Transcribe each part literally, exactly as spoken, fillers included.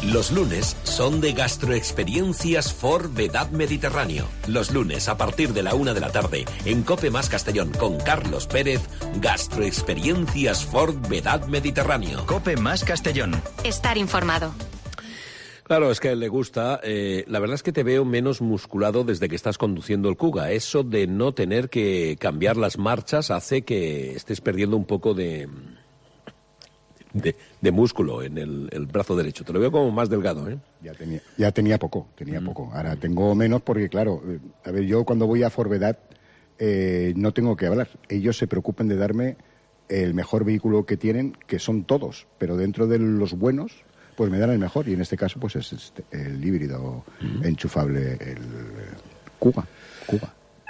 Los lunes son de Gastroexperiencias Ford Vedad Mediterráneo. Los lunes a partir de la una de la tarde en Cope Más Castellón con Carlos Pérez, Gastroexperiencias Ford Vedad Mediterráneo. Cope Más Castellón. Estar informado. Claro, es que a él le gusta. Eh, la verdad es que te veo menos musculado desde que estás conduciendo el Kuga. Eso de no tener que cambiar las marchas hace que estés perdiendo un poco de... De, de músculo en el, el brazo derecho. Te lo veo como más delgado, ¿eh? Ya tenía, ya tenía poco, tenía mm. poco. Ahora tengo menos porque, claro, eh, a ver, yo cuando voy a Forvedad eh, no tengo que hablar. Ellos se preocupan de darme el mejor vehículo que tienen, que son todos, pero dentro de los buenos, pues me dan el mejor. Y en este caso, pues es este, el híbrido mm. enchufable, el Kuga. Kuga.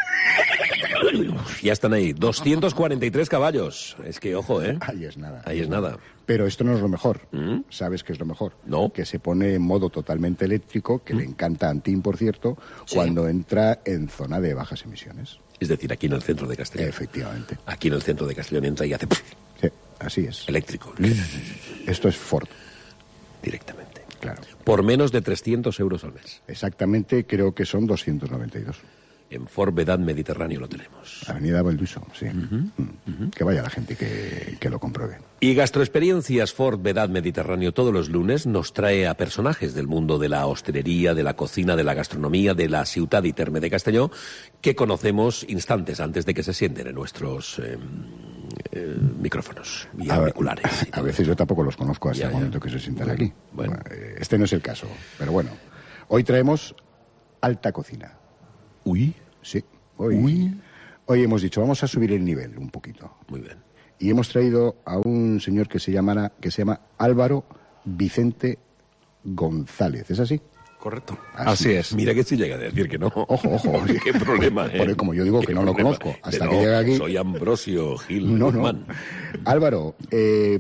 Ya están ahí, doscientos cuarenta y tres caballos. Es que, ojo, ¿eh? Ahí es nada. Ahí es nada. Pero esto no es lo mejor. ¿Mm? ¿Sabes qué es lo mejor? No. Que se pone en modo totalmente eléctrico, que ¿Mm? le encanta a Antín, por cierto, sí. cuando entra en zona de bajas emisiones. Es decir, aquí en el centro de Castellón. Efectivamente. Aquí en el centro de Castellón entra y hace... Sí, así es. Eléctrico. Esto es Ford. Directamente. Claro. Por menos de trescientos euros al mes. Exactamente, creo que son doscientos noventa y dos. En Ford Vedad Mediterráneo lo tenemos. Avenida Valduso, sí. Uh-huh. Mm. Uh-huh. Que vaya la gente que, que lo compruebe. Y Gastroexperiencias Ford Vedad Mediterráneo todos los lunes nos trae a personajes del mundo de la hostelería, de la cocina, de la gastronomía, de la ciudad y terme de Castelló, que conocemos instantes antes de que se sienten en nuestros eh, eh, micrófonos y a auriculares. Ver, a veces yo tampoco los conozco hasta ya, el ya. momento que se sientan bueno, aquí. Bueno. Bueno, este no es el caso, pero bueno. Hoy traemos alta cocina. Uy. Sí. Hoy, Uy. hoy hemos dicho, vamos a subir el nivel un poquito. Muy bien. Y hemos traído a un señor que se llama, que se llama Álvaro Vicente González. ¿Es así? Correcto. Así, así es. Mira que si llega a decir que no. Ojo, ojo. Qué problema, ¿eh? Porque como yo digo Qué que no problema. lo conozco, hasta De que no, llega aquí... Soy Ambrosio Gil No, no. Guzmán. Álvaro, eh,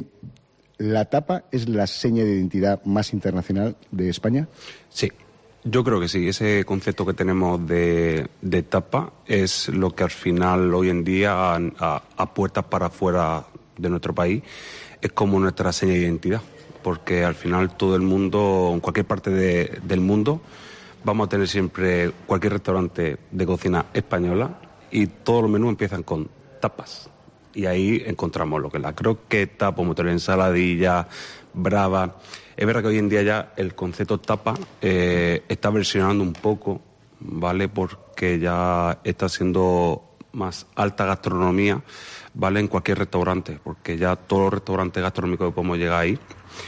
¿la tapa es la seña de identidad más internacional de España? Sí. Yo creo que sí, ese concepto que tenemos de, de tapa es lo que al final hoy en día a, a, a puertas para afuera de nuestro país es como nuestra seña de identidad, porque al final todo el mundo, en cualquier parte de, del mundo, vamos a tener siempre cualquier restaurante de cocina española y todos los menús empiezan con tapas y ahí encontramos lo que es la croqueta, podemos tener ensaladilla, brava. Es verdad que hoy en día ya el concepto tapa eh, está versionando un poco, ¿vale? Porque ya está siendo más alta gastronomía, ¿vale? En cualquier restaurante, porque ya todos los restaurantes gastronómicos que podemos llegar ahí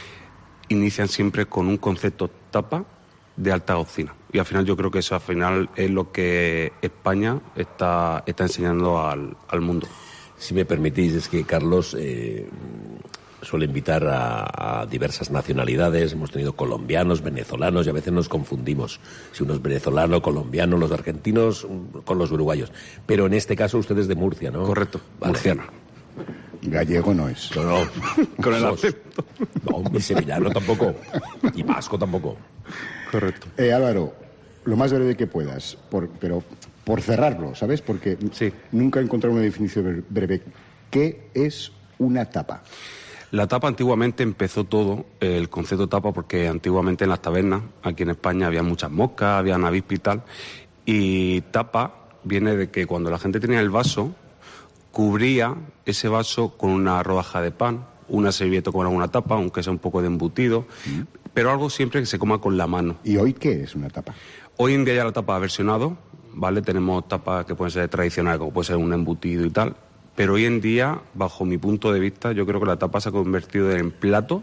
inician siempre con un concepto tapa de alta cocina. Y al final yo creo que eso al final es lo que España está, está enseñando al, al mundo. Si me permitís, es que Carlos... Eh... suele invitar a, a diversas nacionalidades. Hemos tenido colombianos, venezolanos, y a veces nos confundimos. Si uno es venezolano, colombiano, los argentinos con los uruguayos. Pero en este caso usted es de Murcia, ¿no? Correcto, vale. Murciano. Gallego no es. No, no. Con el acento. No, ni sevillano tampoco. Y vasco tampoco. Correcto. Eh, Álvaro, lo más breve que puedas, por, pero por cerrarlo, ¿sabes? Porque sí. nunca he encontrado una definición breve. ¿Qué es una tapa? La tapa antiguamente empezó todo, el concepto de tapa, porque antiguamente en las tabernas, aquí en España, había muchas moscas, había avispas y tal, y tapa viene de que cuando la gente tenía el vaso, cubría ese vaso con una rodaja de pan, una servilleta con alguna tapa, aunque sea un poco de embutido, mm. pero algo siempre que se coma con la mano. ¿Y hoy qué es una tapa? Hoy en día ya la tapa ha versionado, ¿vale? Tenemos tapas que pueden ser tradicionales, como puede ser un embutido y tal. Pero hoy en día, bajo mi punto de vista, yo creo que la tapa se ha convertido en plato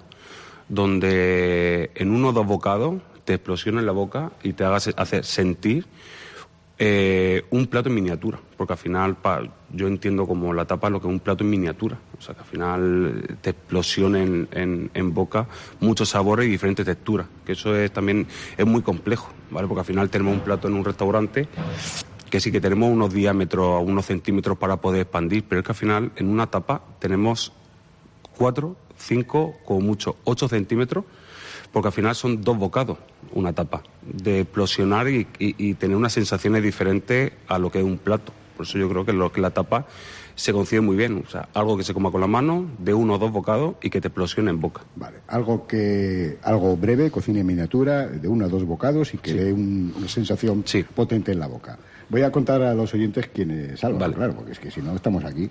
donde en uno o dos bocados te explosiona en la boca y te haga hacer sentir eh, un plato en miniatura. Porque al final pa, yo entiendo como la tapa lo que es un plato en miniatura. O sea, que al final te explosiona en, en, en boca muchos sabores y diferentes texturas. Que eso es también es muy complejo, ¿vale? Porque al final tenemos un plato en un restaurante que sí que tenemos unos diámetros, unos centímetros para poder expandir, pero es que al final en una tapa tenemos cuatro, cinco, como mucho, ocho centímetros, porque al final son dos bocados, una tapa, de explosionar y, y, y tener unas sensaciones diferentes a lo que es un plato. Por eso yo creo que lo que la tapa se concibe muy bien. O sea, algo que se coma con la mano, de uno o dos bocados y que te explosione en boca. Vale, algo que algo breve, cocina en miniatura, de uno a dos bocados y que Sí. dé un- una sensación Sí. potente en la boca. Voy a contar a los oyentes quién es Álvaro, Vale. claro, porque es que si no estamos aquí.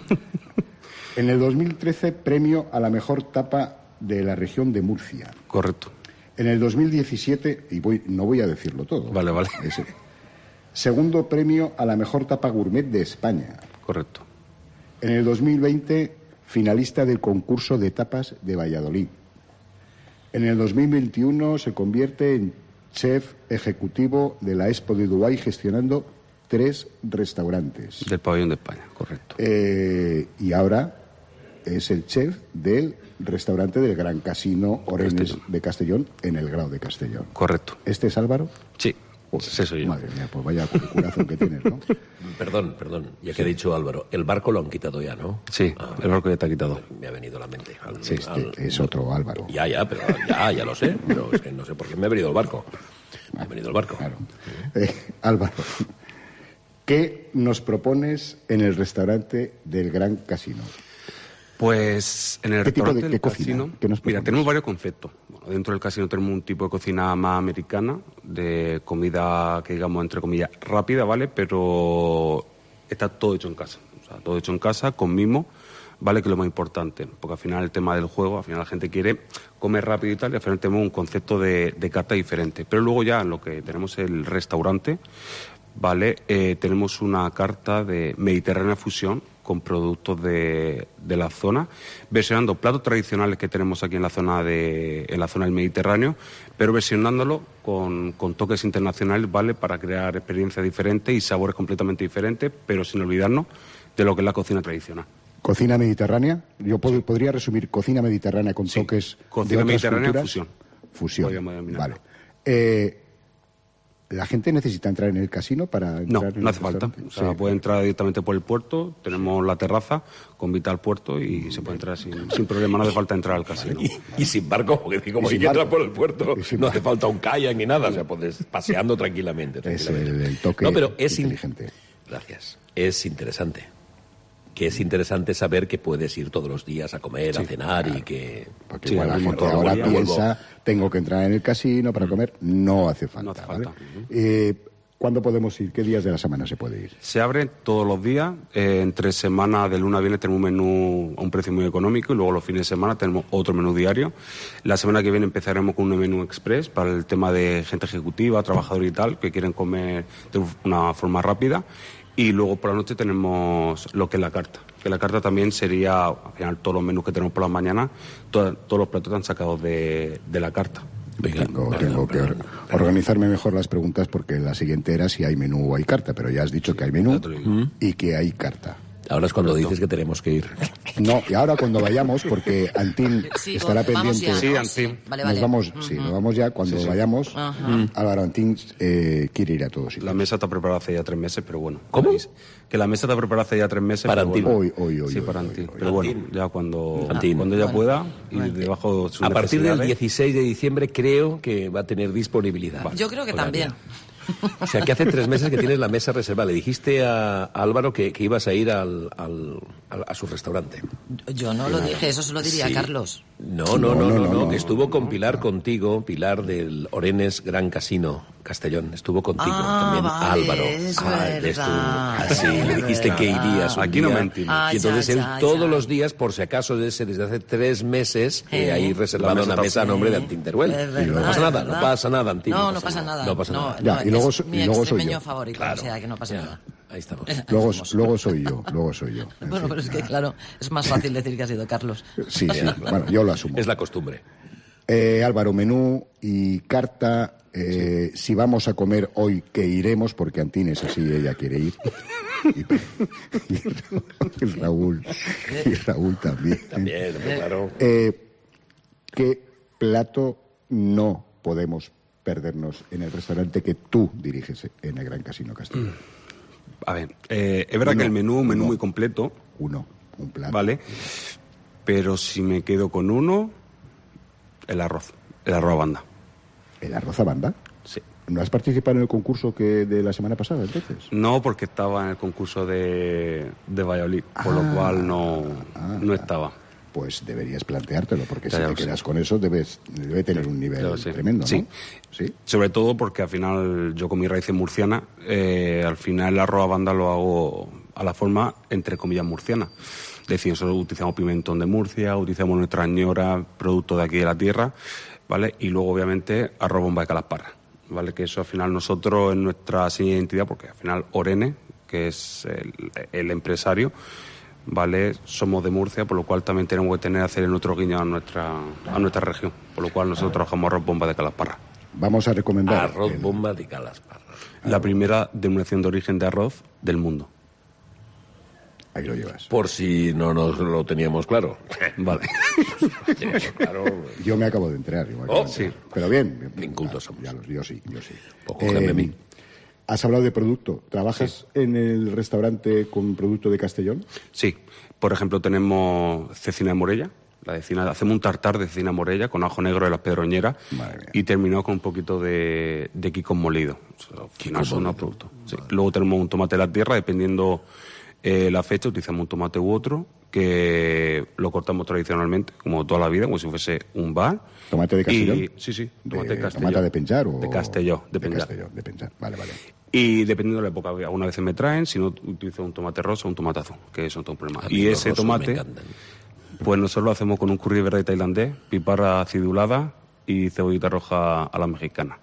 En el dos mil trece, premio a la mejor tapa de la región de Murcia. Correcto. En el dos mil diecisiete, y voy, no voy a decirlo todo. Vale, vale. Ese. Segundo premio a la mejor tapa gourmet de España. Correcto. En el dos mil veinte, finalista del concurso de tapas de Valladolid. En el dos mil veintiuno se convierte en chef ejecutivo de la Expo de Dubái gestionando tres restaurantes. Del pabellón de España, correcto. Eh, y ahora es el chef del restaurante del Gran Casino Orenes Castellón. de Castellón en el Grau de Castellón. Correcto. ¿Este es Álvaro? Sí, Joder, ese soy yo. Madre mía, pues vaya currículazo que tienes, ¿no? Perdón, perdón, ya que he dicho Álvaro, el barco lo han quitado ya, ¿no? Sí, Ah, el barco ya está quitado. me ha venido a la mente. Al- Sí, al- Este es otro Álvaro. Ya, ya, pero ya, ya lo sé, pero es que no sé por qué me ha venido el barco. Me ha venido el barco. Claro. Eh, Álvaro, ¿qué nos propones en el restaurante del Gran Casino? Pues en el ¿Qué tipo de- restaurante qué del cocina? casino, ¿Qué nos mira, propones? tenemos varios conceptos. Bueno, dentro del casino tenemos un tipo de cocina más americana, de comida que digamos entre comillas rápida, ¿vale? Pero está todo hecho en casa, o sea, todo hecho en casa con mimo, ¿vale? Que es lo más importante, porque al final el tema del juego, al final la gente quiere comer rápido y tal, y al final tenemos un concepto de, de carta diferente. Pero luego ya en lo que tenemos el restaurante, ¿vale? Eh, tenemos una carta de Mediterránea Fusión con productos de, de la zona, versionando platos tradicionales que tenemos aquí en la zona de en la zona del Mediterráneo, pero versionándolo con, con toques internacionales, ¿vale? Para crear experiencias diferentes y sabores completamente diferentes, pero sin olvidarnos de lo que es la cocina tradicional. ¿Cocina mediterránea? Yo pod- podría resumir cocina mediterránea con Sí, toques cocina de otras mediterránea culturas. fusión. Fusión. Podríamos denominarlo. Vale. Eh, ¿La gente necesita entrar en el casino para No, entrar en no el hace falta. restaurante? O sea, Sí. puede entrar directamente por el puerto, tenemos la terraza con vista al puerto y se puede entrar sin, sin problema, no hace falta entrar al casino. Y, y sin barco, porque como Y sin hay que entrar barco. por el puerto, Y sin no barco. hace falta un kayak ni nada, o sea, puedes paseando tranquilamente. Es tranquilamente. el- el toque no, pero es in- inteligente. Gracias. Es interesante. Que es interesante saber que puedes ir todos los días a comer, a cenar y que... Porque Sí, igual la abrimos gente todos los ahora días, piensa, tengo que entrar en el casino para comer. No hace falta. No hace ¿vale? falta. Eh, ¿Cuándo podemos ir? ¿Qué días de la semana se puede ir? Se abre todos los días, eh, entre semanas de lunes a viernes tenemos un menú a un precio muy económico y luego los fines de semana tenemos otro menú diario. La semana que viene empezaremos con un menú express para el tema de gente ejecutiva, trabajador y tal, que quieren comer de una forma rápida. Y luego por la noche tenemos lo que es la carta, que la carta también sería, al final todos los menús que tenemos por la mañana, to- todos los platos están sacados de, de la carta. Venga, Tengo, perdón, tengo que perdón, or- perdón. organizarme mejor las preguntas porque la siguiente era si hay menú o hay carta, pero ya has dicho que hay menú ya te lo digo. y que hay carta. Ahora es cuando dices que tenemos que ir. No, y ahora cuando vayamos, porque Antín Sí, estará o- vamos pendiente. ya, Sí, ¿no? Antín. Vale, Nos vale. vamos, sí, nos vamos ya. Cuando vayamos, Álvaro Antín eh, quiere ir a todos sitios. La mesa está preparada hace ya tres meses, pero bueno. ¿Cómo? Que la mesa está preparada hace ya tres meses. Para pero Antín. bueno. Hoy, hoy, hoy, Sí, hoy, para hoy, Antín. hoy. Pero bueno, Antín. ya cuando, Antín. cuando ella Bueno. pueda y debajo de sus A partir del necesidades. dieciséis de diciembre creo que va a tener disponibilidad. Yo creo que horaria. también. O sea, que hace tres meses que tienes la mesa reservada. Le dijiste a, a Álvaro que, que ibas a ir al, al- al- a su restaurante. Yo no lo dije, eso se lo diría Sí. Carlos. No, no, no, no, no, que estuvo con Pilar contigo, Pilar del Orenes Gran Casino, Castellón. Estuvo contigo Ah, también vale, Álvaro. es Ah, ves tú. verdad. Así, le Es dijiste que verdad. irías un Aquí no día. mentimos. Ah, Y entonces ya, él ya, todos ya. los días, por si acaso, desde, desde hace tres meses, eh, Eh. ahí reservado La una mesa mesa a está- nombre de Antín Teruel. Es Y no verdad, pasa es nada, no verdad. pasa nada, Antín. No, no pasa nada. No pasa nada. Ya, y luego es so- mi y luego soy extremeño yo. favorito, Claro. o sea que no pasa Ya, nada. ahí estamos. Luego, Somos. luego soy yo, luego soy yo. En Bueno, fin, pero es que nada. claro, es más fácil decir que ha sido Carlos. Sí, sí, bueno, yo lo asumo. Es la costumbre. Eh, Álvaro, menú y carta. eh, Si vamos a comer hoy, que iremos, porque Antín es así, ella quiere ir. Y, y Raúl, y Raúl también. También, claro. Eh, ¿Qué plato no podemos perdernos en el restaurante que tú diriges en el Gran Casino Castellón? A ver, eh, es verdad Uno, que el menú, un menú uno. muy completo, Uno, un plato. ¿vale? Pero si me quedo con uno, el arroz. El arroz a banda. ¿El arroz a banda? Sí. ¿No has participado en el concurso que de la semana pasada, entonces? No, porque estaba en el concurso de, de Valladolid, por Ah, lo cual no, ah, no ah. estaba. Pues deberías planteártelo, porque Ya, si ya te lo sé. quedas con eso, debes, debe tener un nivel Ya lo sé. tremendo, ¿no? Sí. Sí. Sobre todo porque al final yo con mis raíces murcianas, eh, al final el arroz a banda lo hago a la forma, entre comillas, murciana. Es decir, nosotros utilizamos pimentón de Murcia, utilizamos nuestra ñora, producto de aquí de la tierra, ¿vale? Y luego, obviamente, arroz bomba de calasparra, ¿vale? Que eso al final nosotros en nuestra seña de identidad, porque al final Orene, que es el, el empresario, ¿vale? Somos de Murcia, por lo cual también tenemos que tener hacer nuestro guiño a nuestra, a nuestra región, por lo cual nosotros trabajamos arroz bomba de calasparra. Vamos a recomendar... Arroz el- bomba de calasparra. La primera denominación de origen de arroz del mundo. Ahí lo llevas. Por si no nos lo teníamos claro. Vale. Claro. Yo me acabo de entrar. igual que Oh, antes. sí. Pero bien. Bien cultos ya- somos. ya los- yo sí, yo sí. Pues cógeme a mí. Has hablado de producto. ¿Trabajas en el restaurante con producto de Castellón? Sí, por ejemplo tenemos cecina de morella, la cecina, hacemos un tartar de cecina morella con ajo negro de las pedroñeras Madre mía. y terminó con un poquito de, de quicos molido. O sea, al final son unos productos. Sí. Luego tenemos un tomate de la tierra, dependiendo eh, la fecha, utilizamos un tomate u otro que lo cortamos tradicionalmente, como toda la vida, como si fuese un bar. ¿Tomate de Castellón? Y, sí, sí, tomate de, de Castellón. ¿Tomate de penchar o...? De Castelló, de, de penchar. Castelló, de penchar. Vale, vale. Y dependiendo de la época, algunas veces me traen, si no utilizo un tomate rosa o un tomate azul, que eso no tengo problema. A mí Y los ese rosos me tomate, encantan. pues nosotros lo hacemos con un curry verde tailandés, piparra acidulada y cebollita roja a la mexicana.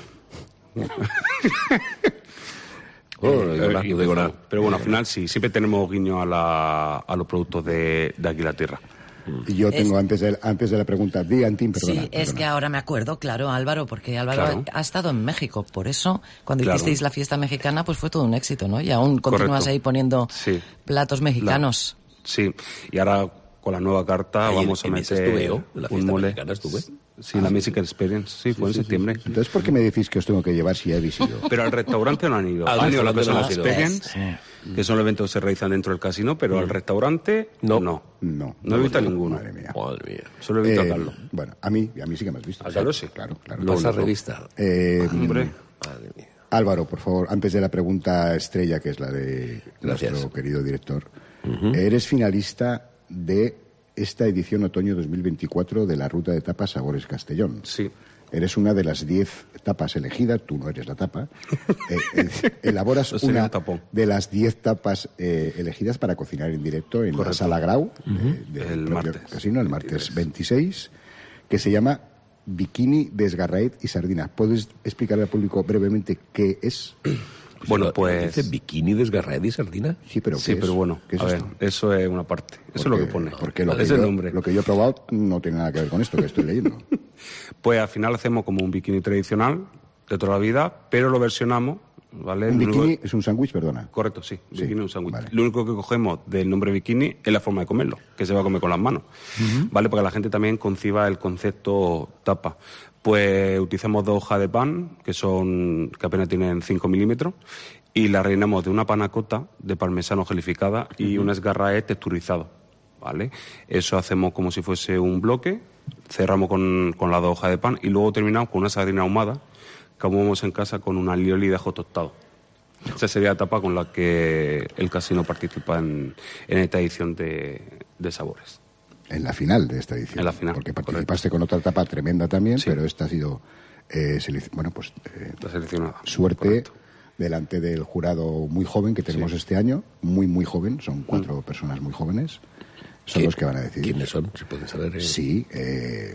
Oh, no digo nada, Eh, no digo nada. Pero bueno, al final sí, siempre tenemos guiño a, la, a los productos de, de aquí la tierra. Y yo tengo, Es- antes, de, antes de la pregunta, di Antín, perdona. Sí, es perdona. que ahora me acuerdo, claro, Álvaro, porque Álvaro Claro. ha estado en México. Por eso, cuando Claro. hicisteis la fiesta mexicana, pues fue todo un éxito, ¿no? Y aún continúas Correcto. ahí poniendo Sí. platos mexicanos. Sí, y ahora con la nueva carta Ahí vamos a en esa meter estuve yo, en la un fiesta mole. mexicana estuve. Sí, la Mexican Experience, sí, fue en septiembre. Entonces, ¿por qué me decís que os tengo que llevar si ya habéis ido? Pero al restaurante no han ido. Al Han ido a lo que restaurante son no las has ido. Experience, que son los eventos que se realizan dentro del casino, pero al restaurante No. no. No. No he visto a ninguno. Madre mía. Madre mía. Solo he visto Eh, a Carlos. Bueno, a mí, a mí sí que me has visto. ¿A Carlos sí? Claro, claro. Vas a Luego, revista. Eh, Hombre, Madre mía. Álvaro, por favor, antes de la pregunta estrella, que es la de Gracias. nuestro querido director, eres finalista de esta edición otoño dos mil veinticuatro de la Ruta de Tapas Sabores Castellón. sí. Eres una de las diez tapas elegidas, tú no eres la tapa. Eh, eh, elaboras Yo sería una un tapón. de las diez tapas eh, elegidas para cocinar en directo en la Sala Grau de- del El propio martes casino, el martes veintiséis, que se llama Bikini, Desgarraet y Sardinas. ¿Puedes explicarle al público brevemente qué es? Bueno, pues... ¿Dice bikini desgarrada y sardina? Sí, pero Sí, ¿qué pero es? bueno, ¿Qué es a ver, esto? eso es una parte. Eso es lo que pone. Porque lo que, es el yo, nombre. lo que yo he probado no tiene nada que ver con esto que estoy leyendo. Pues al final hacemos como un bikini tradicional de toda la vida, pero lo versionamos, ¿vale? Un Lo único- bikini es un sándwich, perdona. Correcto, sí. Sí, Bikini es un sándwich. vale. Lo único que cogemos del nombre bikini es la forma de comerlo, que se va a comer con las manos. ¿Vale? Para que la gente también conciba el concepto tapa. Pues utilizamos dos hojas de pan, que son que apenas tienen cinco milímetros, y la rellenamos de una panacota de parmesano gelificada y un esgarraé texturizado. ¿Vale? Eso hacemos como si fuese un bloque, cerramos con, con las dos hojas de pan y luego terminamos con una sardina ahumada que ahumamos en casa con una alioli de ajo tostado. Esa sería la etapa con la que el casino participa en, en esta edición de, de sabores. En la final de esta edición. En la final, Porque participaste con otra etapa tremenda también, sí. Pero esta ha sido, eh, selec- bueno, pues eh, La seleccionada. suerte Correcto. delante del jurado muy joven que tenemos Sí. este año, muy, muy joven, son cuatro Mm. personas muy jóvenes, son ¿Qué- los que van a decidir. ¿Quiénes son? Si pueden saber. eh. Sí, eh,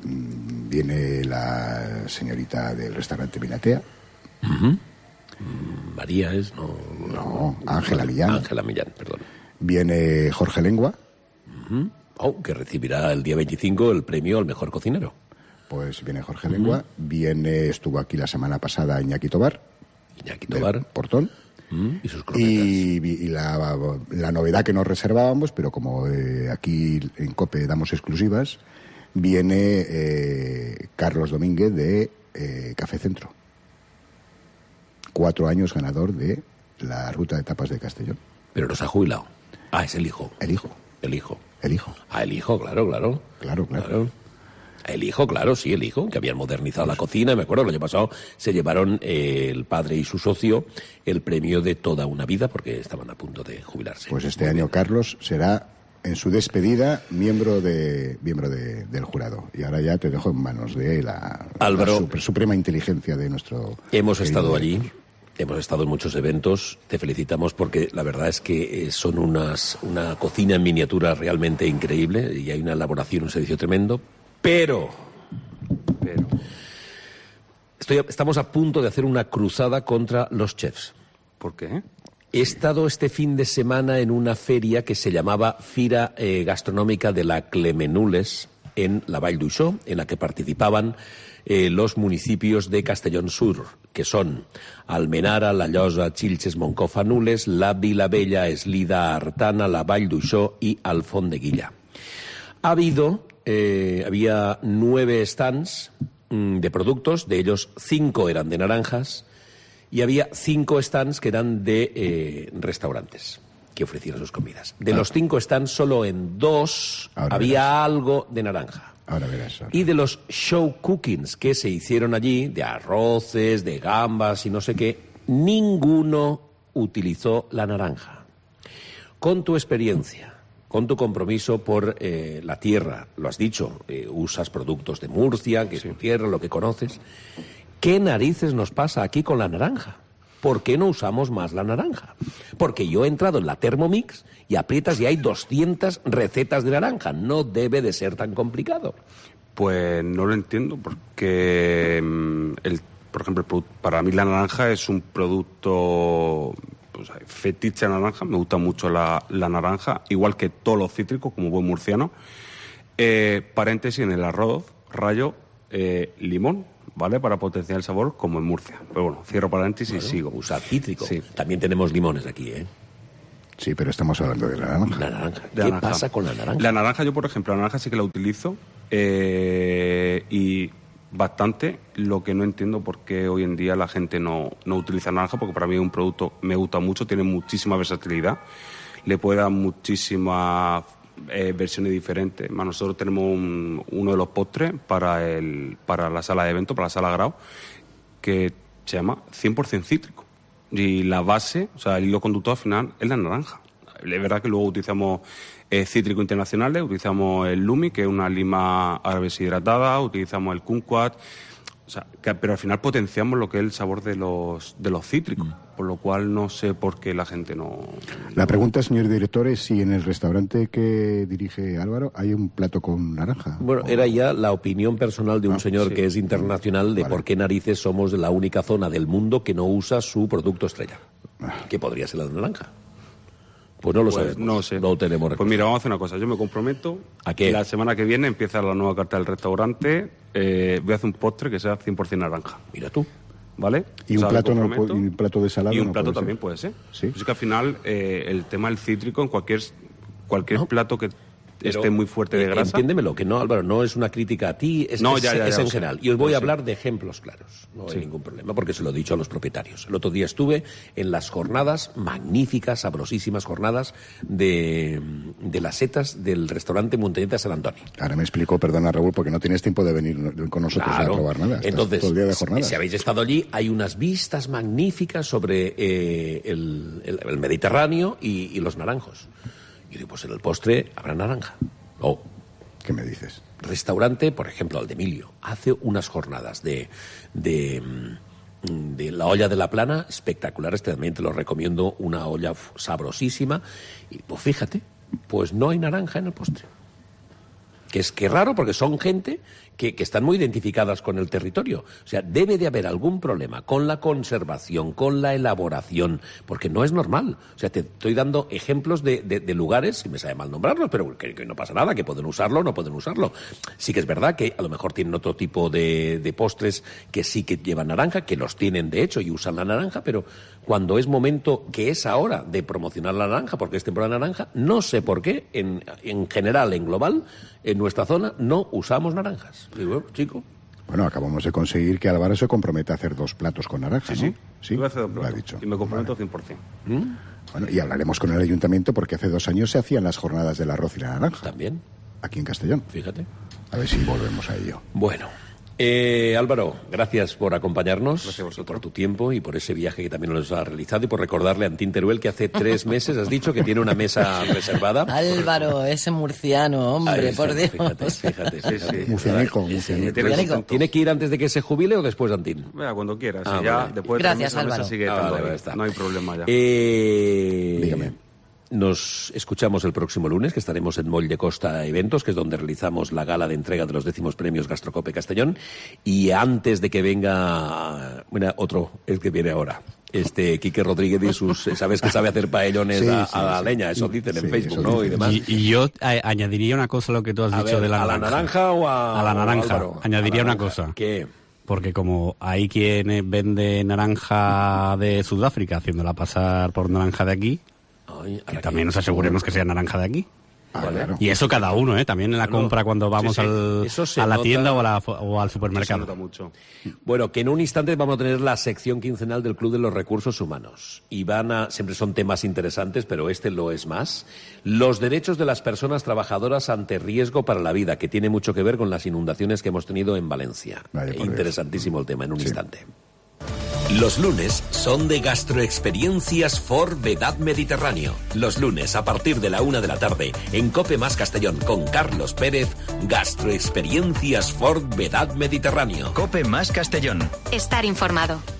mm, viene la señorita del restaurante Minatea, María es, no. no, Ángela Millán, Ángela Millán, perdón. viene Jorge Lengua, Oh, que recibirá el día veinticinco el premio al mejor cocinero. pues viene Jorge Lengua, viene, estuvo aquí la semana pasada Iñaki Tobar, Iñaki del Tobar. Portón. Mm, y sus croquetas. Y, y la, la novedad que nos reservábamos, pero como eh, aquí en COPE damos exclusivas, viene eh, Carlos Domínguez de eh, Café Centro. Cuatro años ganador de la Ruta de Tapas de Castellón. Pero no se ha jubilado. Ah, es el hijo. El hijo, El hijo. el hijo. Ah, el hijo, claro, claro. Claro, claro. El hijo, claro, sí, el hijo, que habían modernizado la cocina. Me acuerdo, el año pasado se llevaron eh, el padre y su socio el premio de toda una vida porque estaban a punto de jubilarse. Pues este Muy año bien. Carlos será, en su despedida, miembro de miembro de, del jurado. Y ahora ya te dejo en manos de la, Álvaro, la super- suprema inteligencia de nuestro... Hemos querido estado allí, director. hemos estado en muchos eventos, te felicitamos porque la verdad es que eh, son unas, una cocina en miniatura realmente increíble y hay una elaboración, un servicio tremendo, pero... Pero Estoy, estamos a punto de hacer una cruzada contra los chefs. ¿por qué? He estado este fin de semana en una feria que se llamaba Fira eh, Gastronómica de la Clemenules en la Vall d'Uixó, en la que participaban eh, los municipios de Castellón Sur, que son Almenara, La Llosa, Xilxes, Moncofa, Nules, La Vilavella, Eslida, Artana, la Vall d'Uixó y Alfondeguilla. Ha habido, eh, había nueve stands mm, de productos, de ellos cinco eran de naranjas, y había cinco stands que eran de eh, restaurantes que ofrecían sus comidas. De los cinco stands, solo en dos Ahora había verás. algo de naranja. Ahora verás. ahora. Y de los show cookings que se hicieron allí, de arroces, de gambas y no sé qué, ninguno utilizó la naranja. Con tu experiencia, con tu compromiso por eh, la tierra, lo has dicho, eh, usas productos de Murcia, que es tu tierra, lo que conoces. ¿Qué narices nos pasa aquí con la naranja? ¿Por qué no usamos más la naranja? Porque yo he entrado en la Thermomix y aprietas y hay doscientas recetas de naranja. No debe de ser tan complicado. Pues no lo entiendo porque, mm, el, por ejemplo, el produ- para mí la naranja es un producto pues, fetiche a naranja. Me gusta mucho la, la naranja, igual que todos los cítricos, como buen murciano. Eh, paréntesis, en el arroz, rayo eh, limón, ¿vale? Para potenciar el sabor, como en Murcia. Pero bueno, cierro paréntesis y sigo. Usar cítrico. Sí. También tenemos limones aquí, ¿eh? Sí, pero estamos hablando de la naranja. La naranja. De ¿Qué naranja. pasa con la naranja? La naranja, yo por ejemplo, la naranja sí que la utilizo eh, y bastante. Lo que no entiendo por qué hoy en día la gente no, no utiliza naranja, porque para mí es un producto, me gusta mucho, tiene muchísima versatilidad, le puede dar muchísimas eh, versiones diferentes. Más nosotros tenemos un- uno de los postres para, el, para la sala de eventos, para la sala Grau, que se llama cien por ciento cítrico. Y la base, o sea, el hilo conductor al final es la naranja. Es verdad que luego utilizamos eh, cítricos internacionales, utilizamos el Lumi, que es una lima árabe deshidratada, utilizamos el kumquat, o sea, que- pero al final potenciamos lo que es el sabor de los, de los cítricos, por lo cual no sé por qué la gente no... La pregunta, señor director, es si en el restaurante que dirige Álvaro hay un plato con naranja. Bueno, era ya la opinión personal de un Ah, señor sí. que es internacional de Vale. por qué narices somos la única zona del mundo que no usa su producto estrella. Que podría ser la de naranja. Pues no lo Pues sabemos. no sé. No tenemos Pues mira, vamos a hacer una cosa. Yo me comprometo. ¿A qué? La semana que viene empieza la nueva carta del restaurante. Eh, voy a hacer un postre que sea cien por ciento naranja. Mira tú. ¿Vale? Y O un sea, me plato no comprometo. puede- y un plato de salado Y un no plato puede ser. también puede ser. Sí. Es que al final eh, el tema del cítrico en cualquier cualquier No. plato que Pero, esté muy fuerte de eh, grasa. Entiéndemelo, que no, Álvaro, no es una crítica a ti, es, No, es- ya, ya, ya, es lo en sé. general. Y os voy Lo a sé. hablar de ejemplos claros. No hay Sí. ningún problema, porque se lo he dicho a los propietarios. El otro día estuve en las jornadas, magníficas, sabrosísimas jornadas de, de las setas del restaurante Montañeta San Antonio. Ahora me explico, perdona Raúl, porque no tienes tiempo de venir con nosotros Claro. a probar nada. Estás Entonces, todo el día de jornadas. si habéis estado allí, hay unas vistas magníficas sobre eh, el, el- el Mediterráneo y, y los naranjos. Y digo, pues en el postre habrá naranja. Oh, ¿Qué me dices? restaurante, por ejemplo, el de Emilio, hace unas jornadas de, de, mm, de la olla de la plana espectaculares. También te lo recomiendo, una olla f- sabrosísima. Y pues fíjate, pues no hay naranja en el postre. Que es que raro, porque son gente que, que están muy identificadas con el territorio. O sea, debe de haber algún problema con la conservación, con la elaboración, porque no es normal. O sea, te estoy dando ejemplos de, de, de lugares, y me sabe mal nombrarlos, pero que, que no pasa nada, que pueden usarlo o no pueden usarlo. Sí que es verdad que a lo mejor tienen otro tipo de, de postres que sí que llevan naranja, que los tienen de hecho y usan la naranja, pero cuando es momento, que es ahora, de promocionar la naranja, porque es temporada naranja, no sé por qué, en, en general, en global, en nuestra zona no usamos naranjas. Y bueno, chico, Bueno, acabamos de conseguir que Álvaro se comprometa a hacer dos platos con naranja, Sí, ¿no? sí. Yo voy a hacer dos lo ha platos. dicho. Y me comprometo Vale. cien por ciento. Bueno, y hablaremos con el ayuntamiento porque hace dos años se hacían las jornadas del arroz y la naranja, también, aquí en Castellón. fíjate. A ver si volvemos a ello. Bueno. Eh, Álvaro, gracias por acompañarnos, gracias y por tu tiempo y por ese viaje que también nos has realizado y por recordarle a Antín Teruel que hace tres meses has dicho que tiene una mesa reservada. Álvaro, ese murciano, hombre, está, por Dios. Fíjate, fíjate. Sí, sí. Murcianico, Sí, murcianico. tiene Murcianico. ¿Tiene que ir antes de que se jubile o después, Antín? Mira, cuando quieras. Ah, y ya, vale. después de Gracias, tres meses, la mesa Álvaro. sigue Ah, estando vale, ahí. vale, está. No hay problema ya. Eh, Dígame. Nos escuchamos el próximo lunes, que estaremos en Moll de Costa Eventos, que es donde realizamos la gala de entrega de los décimos premios Gastrocope Castellón. Y antes de que venga, bueno, otro, el que viene ahora, este Quique Rodríguez y sus, sabes que sabe hacer paellones Sí, a, sí, a la sí. leña, eso dicen en Sí, Facebook, eso ¿no? dicen. Y demás. Y, y yo a- añadiría una cosa a lo que tú has A dicho ver, de la ¿a la naranja. naranja o a, A la o naranja. Álvaro? Añadiría A la una naranja. cosa. ¿Qué? Porque como hay quienes venden naranja de Sudáfrica haciéndola pasar por naranja de aquí, Ay, que ahora también que- nos aseguremos que sea naranja de aquí. Ah, Vale. claro. Y eso cada uno, ¿eh? También en la Bueno, compra cuando vamos sí, sí. al- Eso se a la nota. tienda o, a la- o al Se supermercado. nota mucho. Bueno, que en un instante vamos a tener la sección quincenal del Club de los Recursos Humanos. Y van a, siempre son temas interesantes, pero este lo es más. Los derechos de las personas trabajadoras ante riesgo para la vida, que tiene mucho que ver con las inundaciones que hemos tenido en Valencia. Vale, por Interesantísimo el tema, en un Sí. instante. Los lunes son de Gastroexperiencias for Vedad Mediterráneo. Los lunes a partir de la una de la tarde en Cope Más Castellón con Carlos Pérez, Gastroexperiencias for Vedad Mediterráneo. Cope Más Castellón. Estar informado.